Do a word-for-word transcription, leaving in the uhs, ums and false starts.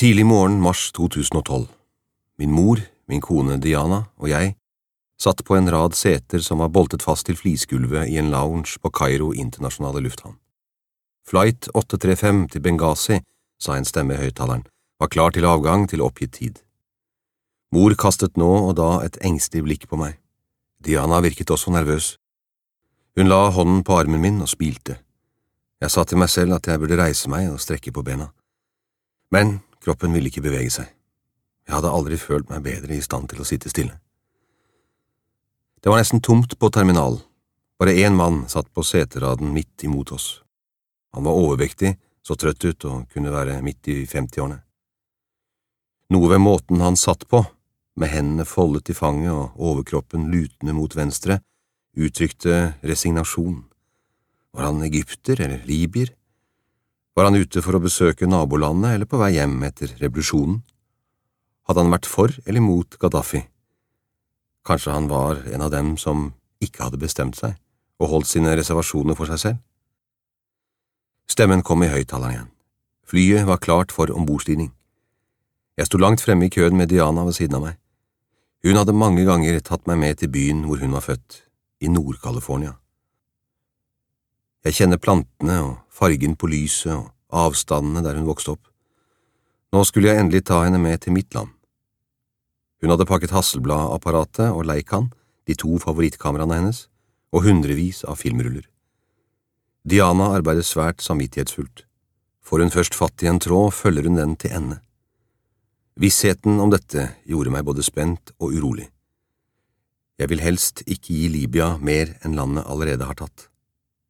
Tidlig morgen mars to tusen og tolv. Min mor, min kone Diana og jeg satt på en rad seter som var boltet fast til flisgulvet i en lounge på Kairo internasjonale lufthavn. Flight åtte tre fem til Benghazi, sa en stemme i høyttaleren, var klar til avgang til oppgitt tid. Mor kastet nå og da et engstelig blikk på meg. Diana virket også nervøs. Hun la hånden på armen min og spilte. Jeg sa til meg selv at jeg burde reise meg og strekke på bena. Men kroppen ville ikke bevege seg. Jeg hadde aldri følt meg bedre i stand til å sitte stille. Det var nesten tomt på terminalen. Bare én mann satt på seteraden midt imot oss. Han var overvektig, så trøtt ut og kunne være midt i femtiårene. Noe ved måten han satt på, med hendene foldet i fanget og overkroppen lutende mot venstre, uttrykte resignasjon. Var han egypter eller libier? Var han ute for å besøke nabolandet eller på vei hjem etter revolusjonen? Hadde han vært for eller mot Gaddafi? Kanskje han var en av dem som ikke hadde bestemt seg og holdt sine reservasjoner for seg selv? Stemmen kom i høyttaleren igjen. Flyet var klart for ombordstigning. Jeg sto langt fremme i køen med Diana ved siden av meg. Hun hadde mange ganger tatt meg med til byen hvor hun var født, i Nord-California. Jeg kjenner plantene og fargen på lyset og avstandene der hun vokste opp. Nå skulle jeg endelig ta henne med til mitt land. Hun hadde pakket Hasselblad-apparatet og Leican, de to favorittkameraene hennes, og hundrevis av filmruller. Diana arbeider svært samvittighetsfullt. Får hun først fatt i en tråd, følger hun den til ende. Vissheten om dette gjorde meg både spent og urolig. Jeg vil helst ikke gi Libya mer enn landet allerede har tatt.